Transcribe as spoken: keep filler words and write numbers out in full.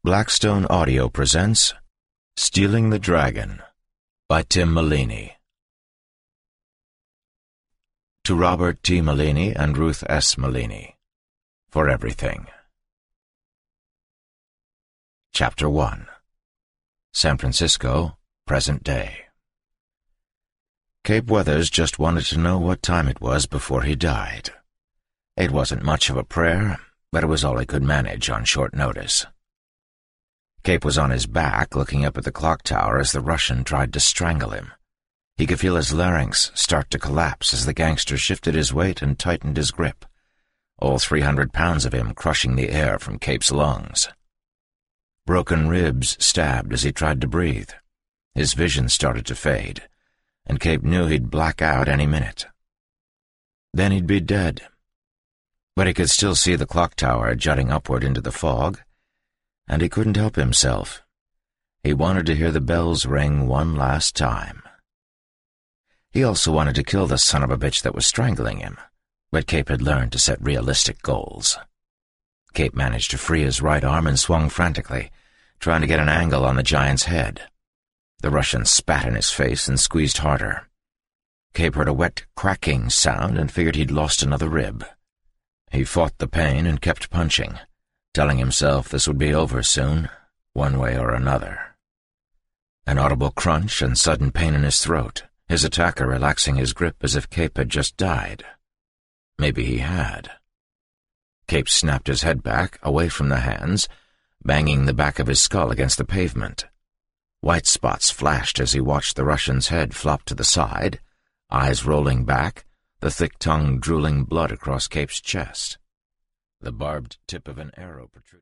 Blackstone Audio presents Stealing the Dragon by Tim Malini. To Robert T. Malini and Ruth S. Malini, for everything. Chapter one. San Francisco, present day. Cape Weathers just wanted to know what time it was before he died. It wasn't much of a prayer, but it was all he could manage on short notice. Cape was on his back, looking up at the clock tower as the Russian tried to strangle him. He could feel his larynx start to collapse as the gangster shifted his weight and tightened his grip, all three hundred pounds of him crushing the air from Cape's lungs. Broken ribs stabbed as he tried to breathe. His vision started to fade, and Cape knew he'd black out any minute. Then he'd be dead. But he could still see the clock tower jutting upward into the fog, and he couldn't help himself. He wanted to hear the bells ring one last time. He also wanted to kill the son of a bitch that was strangling him, but Cape had learned to set realistic goals. Cape managed to free his right arm and swung frantically, trying to get an angle on the giant's head. The Russian spat in his face and squeezed harder. Cape heard a wet, cracking sound and figured he'd lost another rib. He fought the pain and kept punching, telling himself this would be over soon, one way or another. An audible crunch and sudden pain in his throat, his attacker relaxing his grip as if Cape had just died. Maybe he had. Cape snapped his head back, away from the hands, banging the back of his skull against the pavement. White spots flashed as he watched the Russian's head flop to the side, eyes rolling back, the thick tongue drooling blood across Cape's chest. The barbed tip of an arrow protruded.